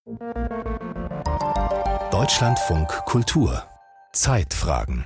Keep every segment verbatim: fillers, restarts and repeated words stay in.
Deutschlandfunk Kultur Zeitfragen.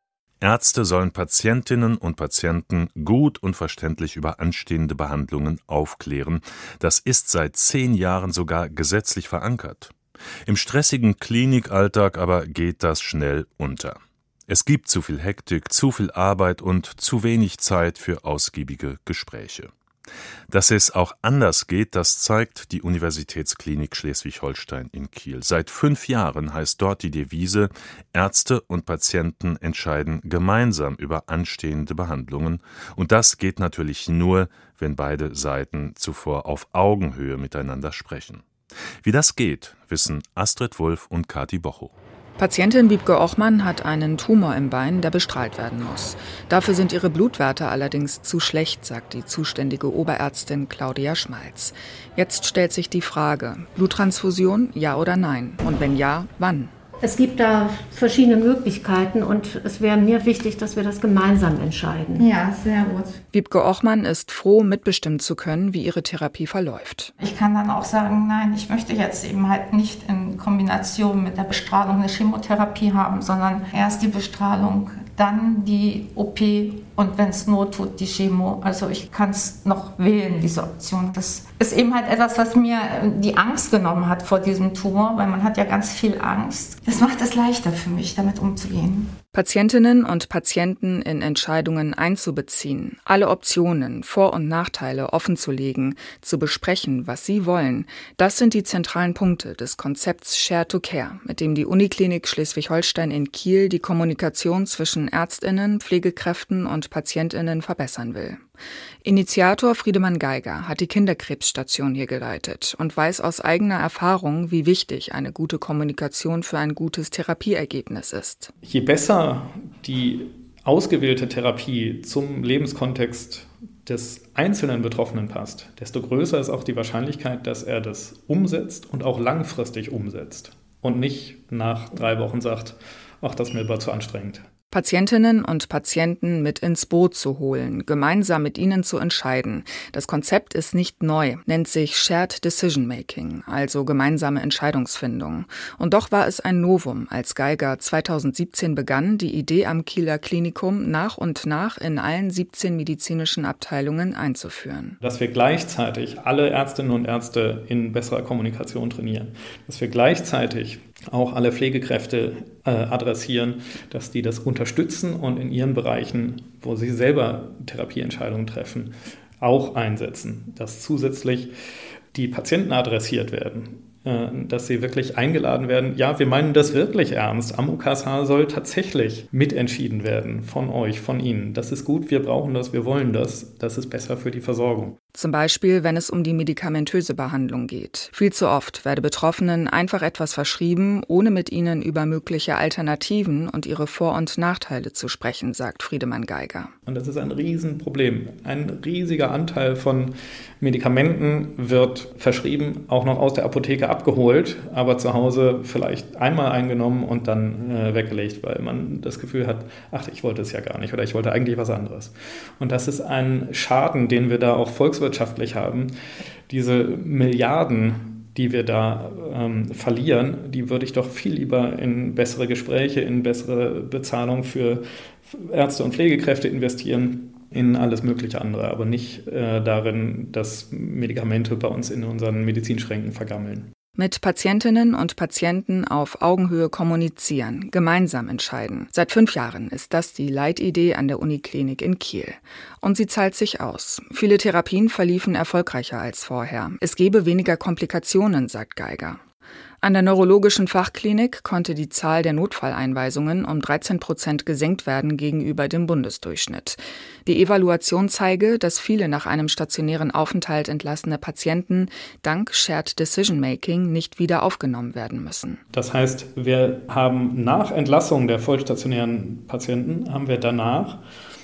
Ärzte sollen Patientinnen und Patienten gut und verständlich über anstehende Behandlungen aufklären. Das ist seit zehn Jahren sogar gesetzlich verankert. Im stressigen Klinikalltag aber geht das schnell unter. Es gibt zu viel Hektik, zu viel Arbeit und zu wenig Zeit für ausgiebige Gespräche. Dass es auch anders geht, das zeigt die Universitätsklinik Schleswig-Holstein in Kiel. Seit fünf Jahren heißt dort die Devise: Ärzte und Patienten entscheiden gemeinsam über anstehende Behandlungen. Und das geht natürlich nur, wenn beide Seiten zuvor auf Augenhöhe miteinander sprechen. Wie das geht, wissen Astrid Wulff und Kati Bochow. Patientin Wiebke Ochmann hat einen Tumor im Bein, der bestrahlt werden muss. Dafür sind ihre Blutwerte allerdings zu schlecht, sagt die zuständige Oberärztin Claudia Schmalz. Jetzt stellt sich die Frage: Bluttransfusion, ja oder nein? Und wenn ja, wann? Es gibt da verschiedene Möglichkeiten und es wäre mir wichtig, dass wir das gemeinsam entscheiden. Ja, sehr gut. Wiebke Ochmann ist froh, mitbestimmen zu können, wie ihre Therapie verläuft. Ich kann dann auch sagen, nein, ich möchte jetzt eben halt nicht in Kombination mit der Bestrahlung eine Chemotherapie haben, sondern erst die Bestrahlung, dann die O P und wenn es Not tut, die Chemo. Also ich kann es noch wählen, diese Option. Das ist eben halt etwas, was mir die Angst genommen hat vor diesem Tumor, weil man hat ja ganz viel Angst. Das macht es leichter für mich, damit umzugehen. Patientinnen und Patienten in Entscheidungen einzubeziehen, alle Optionen, Vor- und Nachteile offenzulegen, zu besprechen, was sie wollen, das sind die zentralen Punkte des Konzepts Share to Care, mit dem die Uniklinik Schleswig-Holstein in Kiel die Kommunikation zwischen ÄrztInnen, Pflegekräften und PatientInnen verbessern will. Initiator Friedemann Geiger hat die Kinderkrebsstation hier geleitet und weiß aus eigener Erfahrung, wie wichtig eine gute Kommunikation für ein gutes Therapieergebnis ist. Je besser die ausgewählte Therapie zum Lebenskontext des einzelnen Betroffenen passt, desto größer ist auch die Wahrscheinlichkeit, dass er das umsetzt und auch langfristig umsetzt und nicht nach drei Wochen sagt, ach, das ist mir aber zu anstrengend. Patientinnen und Patienten mit ins Boot zu holen, gemeinsam mit ihnen zu entscheiden. Das Konzept ist nicht neu, nennt sich Shared Decision Making, also gemeinsame Entscheidungsfindung. Und doch war es ein Novum, als Geiger zweitausendsiebzehn begann, die Idee am Kieler Klinikum nach und nach in allen siebzehn medizinischen Abteilungen einzuführen. Dass wir gleichzeitig alle Ärztinnen und Ärzte in besserer Kommunikation trainieren, dass wir gleichzeitig auch alle Pflegekräfte äh, adressieren, dass die das unterstützen und in ihren Bereichen, wo sie selber Therapieentscheidungen treffen, auch einsetzen. Dass zusätzlich die Patienten adressiert werden, äh, dass sie wirklich eingeladen werden. Ja, wir meinen das wirklich ernst. Am U K S H soll tatsächlich mitentschieden werden von euch, von Ihnen. Das ist gut, wir brauchen das, wir wollen das. Das ist besser für die Versorgung. Zum Beispiel, wenn es um die medikamentöse Behandlung geht. Viel zu oft werde Betroffenen einfach etwas verschrieben, ohne mit ihnen über mögliche Alternativen und ihre Vor- und Nachteile zu sprechen, sagt Friedemann Geiger. Und das ist ein Riesenproblem. Ein riesiger Anteil von Medikamenten wird verschrieben, auch noch aus der Apotheke abgeholt, aber zu Hause vielleicht einmal eingenommen und dann äh, weggelegt, weil man das Gefühl hat, ach, ich wollte es ja gar nicht oder ich wollte eigentlich was anderes. Und das ist ein Schaden, den wir da auch volkswirtschaftlich wirtschaftlich haben. Diese Milliarden, die wir da ähm, verlieren, die würde ich doch viel lieber in bessere Gespräche, in bessere Bezahlung für Ärzte und Pflegekräfte investieren, in alles mögliche andere, aber nicht äh, darin, dass Medikamente bei uns in unseren Medizinschränken vergammeln. Mit Patientinnen und Patienten auf Augenhöhe kommunizieren, gemeinsam entscheiden. Seit fünf Jahren ist das die Leitidee an der Uniklinik in Kiel. Und sie zahlt sich aus. Viele Therapien verliefen erfolgreicher als vorher. Es gebe weniger Komplikationen, sagt Geiger. An der neurologischen Fachklinik konnte die Zahl der Notfalleinweisungen um dreizehn Prozent gesenkt werden gegenüber dem Bundesdurchschnitt. Die Evaluation zeige, dass viele nach einem stationären Aufenthalt entlassene Patienten dank Shared Decision Making nicht wieder aufgenommen werden müssen. Das heißt, wir haben nach Entlassung der vollstationären Patienten, haben wir danach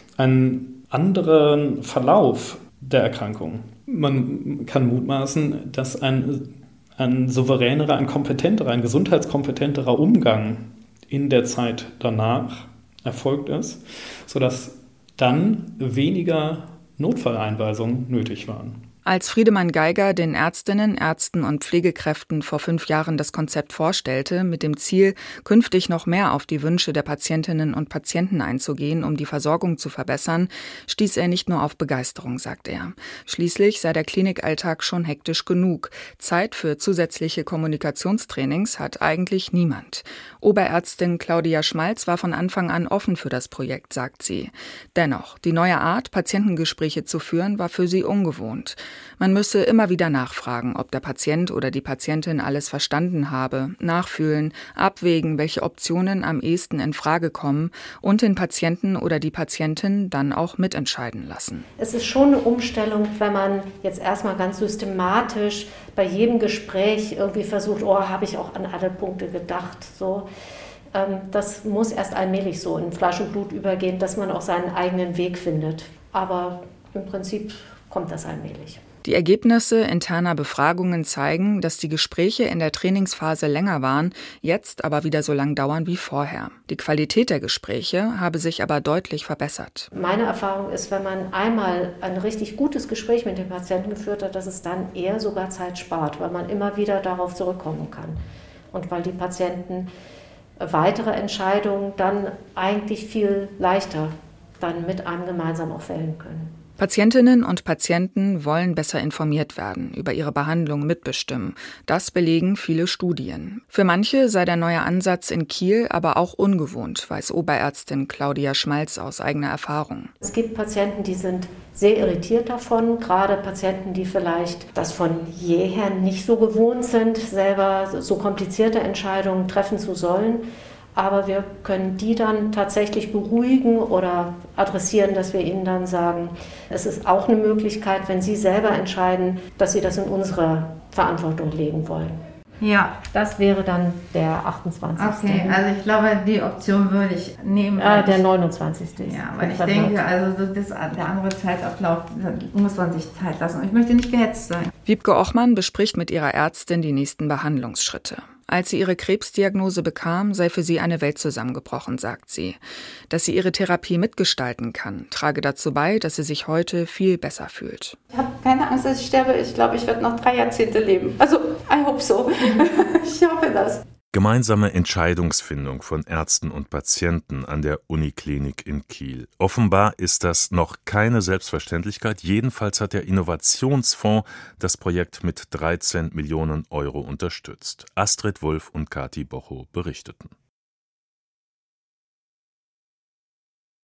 einen anderen Verlauf der Erkrankung. Man kann mutmaßen, dass ein ein souveränerer, ein kompetenterer, ein gesundheitskompetenterer Umgang in der Zeit danach erfolgt ist, sodass dann weniger Notfalleinweisungen nötig waren. Als Friedemann Geiger den Ärztinnen, Ärzten und Pflegekräften vor fünf Jahren das Konzept vorstellte, mit dem Ziel, künftig noch mehr auf die Wünsche der Patientinnen und Patienten einzugehen, um die Versorgung zu verbessern, stieß er nicht nur auf Begeisterung, sagt er. Schließlich sei der Klinikalltag schon hektisch genug. Zeit für zusätzliche Kommunikationstrainings hat eigentlich niemand. Oberärztin Claudia Schmalz war von Anfang an offen für das Projekt, sagt sie. Dennoch, die neue Art, Patientengespräche zu führen, war für sie ungewohnt. Man müsse immer wieder nachfragen, ob der Patient oder die Patientin alles verstanden habe, nachfühlen, abwägen, welche Optionen am ehesten in Frage kommen und den Patienten oder die Patientin dann auch mitentscheiden lassen. Es ist schon eine Umstellung, wenn man jetzt erstmal ganz systematisch bei jedem Gespräch irgendwie versucht, oh, habe ich auch an alle Punkte gedacht, so. Das muss erst allmählich so in Fleisch und Blut übergehen, dass man auch seinen eigenen Weg findet. Aber im Prinzip kommt das allmählich. Die Ergebnisse interner Befragungen zeigen, dass die Gespräche in der Trainingsphase länger waren, jetzt aber wieder so lang dauern wie vorher. Die Qualität der Gespräche habe sich aber deutlich verbessert. Meine Erfahrung ist, wenn man einmal ein richtig gutes Gespräch mit dem Patienten geführt hat, dass es dann eher sogar Zeit spart, weil man immer wieder darauf zurückkommen kann. Und weil die Patienten weitere Entscheidungen dann eigentlich viel leichter dann mit einem gemeinsam auch fällen können. Patientinnen und Patienten wollen besser informiert werden, über ihre Behandlung mitbestimmen. Das belegen viele Studien. Für manche sei der neue Ansatz in Kiel aber auch ungewohnt, weiß Oberärztin Claudia Schmalz aus eigener Erfahrung. Es gibt Patienten, die sind sehr irritiert davon, gerade Patienten, die vielleicht das von jeher nicht so gewohnt sind, selber so komplizierte Entscheidungen treffen zu sollen. Aber wir können die dann tatsächlich beruhigen oder adressieren, dass wir ihnen dann sagen, es ist auch eine Möglichkeit, wenn sie selber entscheiden, dass sie das in unsere Verantwortung legen wollen. Ja. Das wäre dann der achtundzwanzigste Okay, also ich glaube, die Option würde ich nehmen. Äh, der neunundzwanzigste Ja, weil ich denke, also das, der andere Zeitablauf, da muss man sich Zeit lassen. Und ich möchte nicht gehetzt sein. Wiebke Ochmann bespricht mit ihrer Ärztin die nächsten Behandlungsschritte. Als sie ihre Krebsdiagnose bekam, sei für sie eine Welt zusammengebrochen, sagt sie. Dass sie ihre Therapie mitgestalten kann, trage dazu bei, dass sie sich heute viel besser fühlt. Ich habe keine Angst, dass ich sterbe. Ich glaube, ich werde noch drei Jahrzehnte leben. Also, I hope so. Ich hoffe das. Gemeinsame Entscheidungsfindung von Ärzten und Patienten an der Uniklinik in Kiel. Offenbar ist das noch keine Selbstverständlichkeit. Jedenfalls hat der Innovationsfonds das Projekt mit dreizehn Millionen Euro unterstützt. Astrid Wulff und Kathi Bochow berichteten.